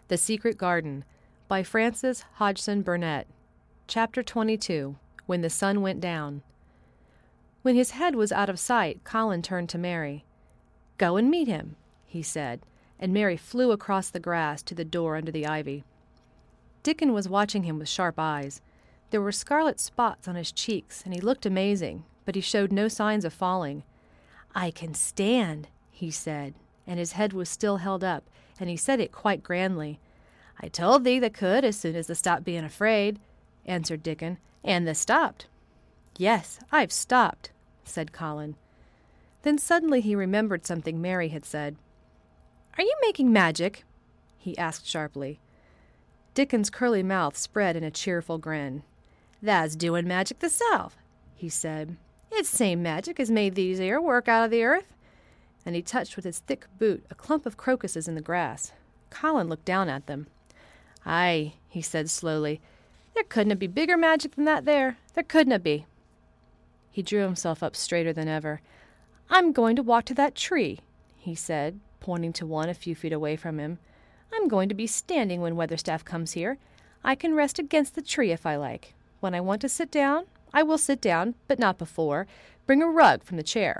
The Secret Garden by Frances Hodgson Burnett. Chapter 22. When the Sun Went Down. When his head was out of sight, Colin turned to Mary. "Go and meet him," he said, and Mary flew across the grass to the door under the ivy. Dickon was watching him with sharp eyes. There were scarlet spots on his cheeks, and he looked amazing, but he showed no signs of falling. "I can stand," he said, and his head was still held up, and he said it quite grandly. "I told thee thou could as soon as thou stopped being afraid," answered Dickon, "and thou stopped." "Yes, I've stopped," said Colin. Then suddenly he remembered something Mary had said. "Are you making magic?" he asked sharply. Dickon's curly mouth spread in a cheerful grin. "Thou's doing magic thyself," he said. "It's same magic as made these here work out of the earth." And he touched with his thick boot a clump of crocuses in the grass. Colin looked down at them. "Aye," he said slowly, "there couldna be bigger magic than that there. There couldna be." He drew himself up straighter than ever. "I'm going to walk to that tree," he said, pointing to one a few feet away from him. "I'm going to be standing when Weatherstaff comes here. I can rest against the tree if I like. When I want to sit down, I will sit down, but not before. Bring a rug from the chair."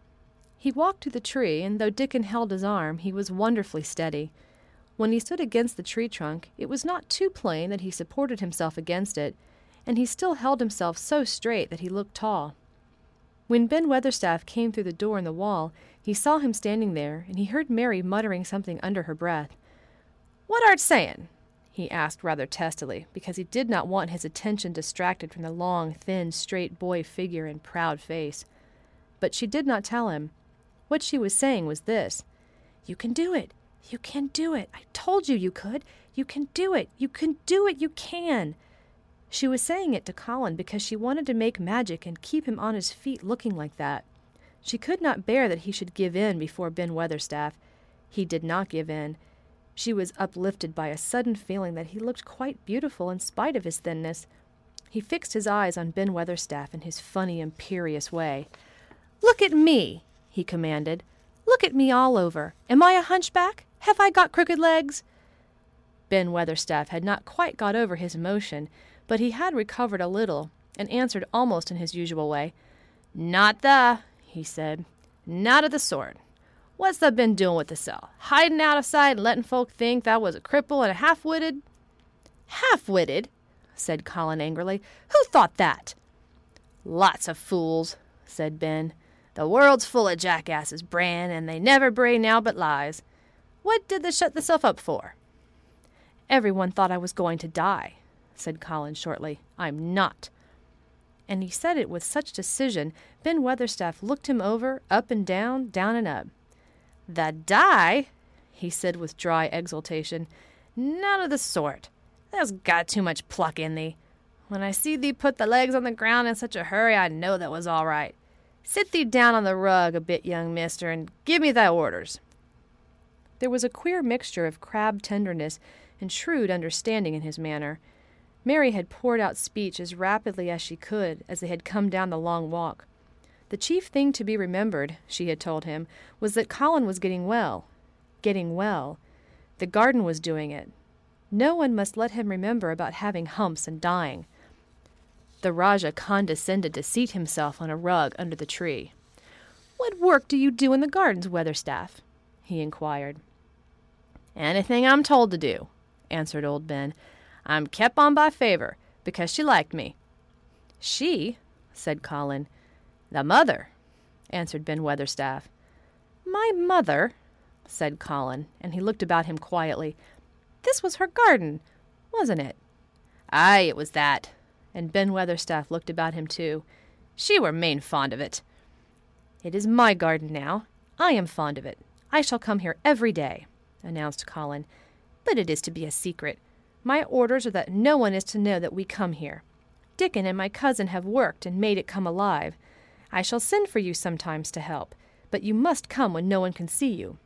He walked to the tree, and though Dickon held his arm, he was wonderfully steady. When he stood against the tree trunk, it was not too plain that he supported himself against it, and he still held himself so straight that he looked tall. When Ben Weatherstaff came through the door in the wall, he saw him standing there, and he heard Mary muttering something under her breath. "What art saying?" he asked rather testily, because he did not want his attention distracted from the long, thin, straight boy figure and proud face. But she did not tell him. What she was saying was this: "You can do it. You can do it. I told you you could. You can do it. You can do it. You can." She was saying it to Colin because she wanted to make magic and keep him on his feet looking like that. She could not bear that he should give in before Ben Weatherstaff. He did not give in. She was uplifted by a sudden feeling that he looked quite beautiful in spite of his thinness. He fixed his eyes on Ben Weatherstaff in his funny, imperious way. "Look at me!" he commanded. "Look at me all over. Am I a hunchback? Have I got crooked legs?" Ben Weatherstaff had not quite got over his emotion, but he had recovered a little, and answered almost in his usual way. "Not the," he said. "Not of the sort. What's thou been doing with thyself? Hiding out of sight and letting folk think thou was a cripple and a half-witted?" "Half-witted?" said Colin angrily. "Who thought that?" "Lots of fools," said Ben. "The world's full of jackasses, Bran, and they never bray now but lies. What did thou shut thyself up for?" "Everyone thought I was going to die," said Colin shortly. "I'm not." And he said it with such decision, Ben Weatherstaff looked him over, up and down and up. "Thou die?" he said with dry exultation. "None of the sort. Thou's got too much pluck in thee. When I see thee put the legs on the ground in such a hurry, I know that was all right. Sit thee down on the rug a bit, young mister, and give me thy orders." There was a queer mixture of crabbed tenderness and shrewd understanding in his manner. Mary had poured out speech as rapidly as she could as they had come down the long walk. The chief thing to be remembered, she had told him, was that Colin was getting well. Getting well. The garden was doing it. No one must let him remember about having humps and dying. The Rajah condescended to seat himself on a rug under the tree. "What work do you do in the gardens, Weatherstaff?" he inquired. "Anything I'm told to do," answered old Ben. "I'm kep' on by favour, because she liked me." "She?" said Colin. "The mother," answered Ben Weatherstaff. "My mother?" said Colin, and he looked about him quietly. "This was her garden, wasn't it?" "Aye, it was that." And Ben Weatherstaff looked about him too. "She were main fond of it." "It is my garden now. I am fond of it. I shall come here every day," announced Colin. "But it is to be a secret. My orders are that no one is to know that we come here. Dickon and my cousin have worked and made it come alive. I shall send for you sometimes to help, but you must come when no one can see you."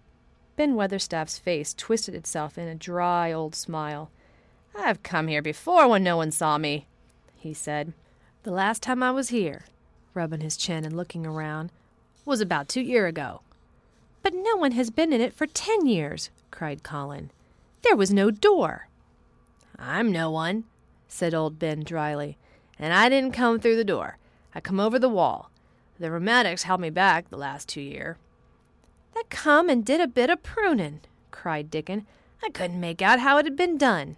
Ben Weatherstaff's face twisted itself in a dry old smile. "I've come here before when no one saw me," he said. "The last time I was here," rubbing his chin and looking around, "was about 2 years ago." "But no one has been in it for 10 years," cried Colin. There was no door. I'm no one, said old Ben dryly, and I didn't come through the door. I come over the wall. The rheumatics held me back the last 2 year. That come and did a bit of prunin', cried Dickon. I couldn't make out how it had been done.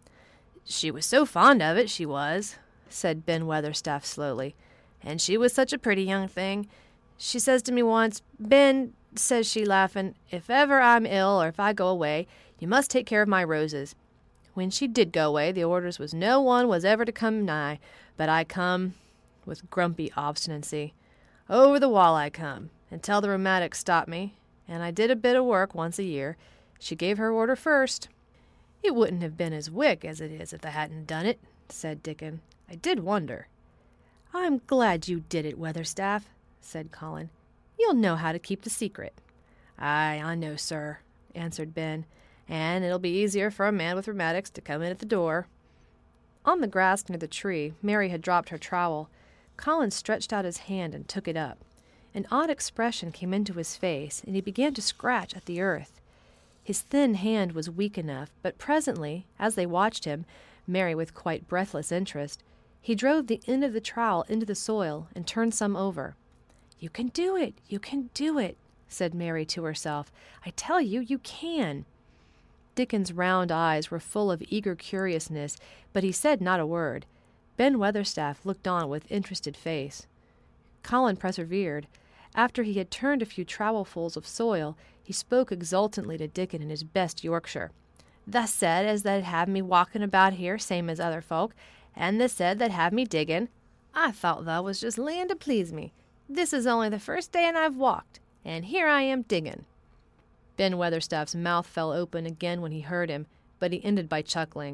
She was so fond of it, she was, said Ben Weatherstaff slowly, and she was such a pretty young thing. She says to me once, Ben, says she laughing, if ever I'm ill or if I go away, you must take care of my roses. When she did go away, the orders was no one was ever to come nigh, but I come, with grumpy obstinacy. Over the wall I come, until the rheumatics stopped me, and I did a bit of work once a year. She gave her order first. It wouldn't have been as wick as it is if I hadn't done it, said Dickon. I did wonder. I'm glad you did it, Weatherstaff, said Colin. You'll know how to keep the secret. Aye, I know, sir, answered Ben, and it'll be easier for a man with rheumatics to come in at the door. On the grass near the tree, Mary had dropped her trowel. Colin stretched out his hand and took it up. An odd expression came into his face, and he began to scratch at the earth. His thin hand was weak enough, but presently, as they watched him, Mary with quite breathless interest, he drove the end of the trowel into the soil and turned some over. You can do it, you can do it, said Mary to herself. I tell you, you can. Dickon's round eyes were full of eager curiousness, but he said not a word. Ben Weatherstaff looked on with interested face. Colin persevered. After he had turned a few trowelfuls of soil, he spoke exultantly to Dickon in his best Yorkshire. Tha said as they'd have me walking about here same as other folk, and tha said they'd have me digging. I thought tha was just laying to please me. This is only the first day and I've walked, and here I am digging. Ben Weatherstaff's mouth fell open again when he heard him, but he ended by chuckling.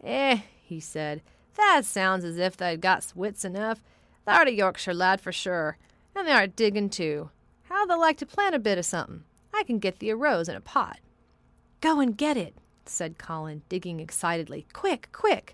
He said, that sounds as if they'd got wits enough. Tha'rt a Yorkshire lad for sure, and they art digging too. How'd thou like to plant a bit of something? I can get thee a rose in a pot. Go and get it, said Colin, digging excitedly. Quick, quick!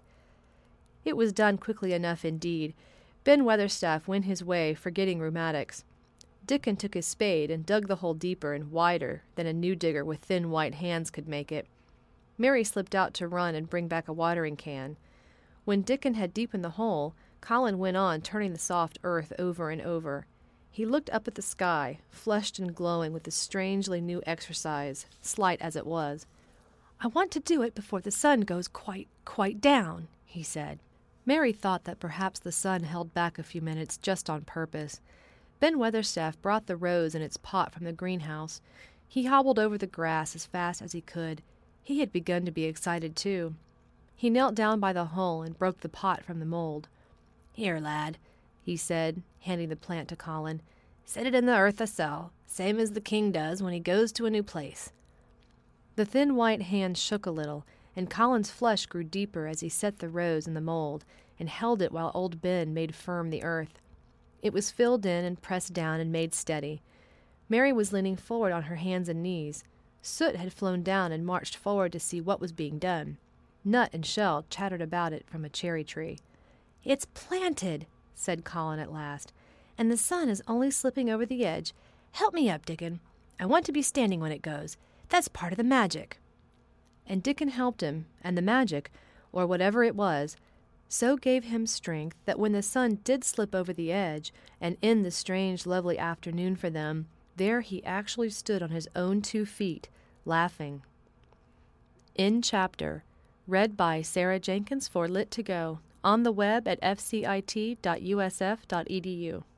It was done quickly enough indeed. Ben Weatherstaff went his way, forgetting rheumatics. Dickon took his spade and dug the hole deeper and wider than a new digger with thin white hands could make it. Mary slipped out to run and bring back a watering can. When Dickon had deepened the hole, Colin went on, turning the soft earth over and over. He looked up at the sky, flushed and glowing with this strangely new exercise, slight as it was. I want to do it before the sun goes quite down, he said. Mary thought that perhaps the sun held back a few minutes just on purpose. Ben Weatherstaff brought the rose in its pot from the greenhouse. He hobbled over the grass as fast as he could. He had begun to be excited, too. He knelt down by the hole and broke the pot from the mold. Here, lad, he said, handing the plant to Colin. Set it in the earth asell, same as the king does when he goes to a new place. The thin white hand shook a little, and Colin's flush grew deeper as he set the rose in the mold and held it while old Ben made firm the earth. It was filled in and pressed down and made steady. Mary was leaning forward on her hands and knees. Soot had flown down and marched forward to see what was being done. Nut and Shell chattered about it from a cherry tree. It's planted, said Colin at last, and the sun is only slipping over the edge. Help me up, Dickon. I want to be standing when it goes. That's part of the magic. And Dickon helped him, and the magic, or whatever it was, so gave him strength that when the sun did slip over the edge and end the strange, lovely afternoon for them, there he actually stood on his own 2 feet, laughing. End chapter. Read by Sarah Jenkins for Lit2Go. On the web at fcit.usf.edu.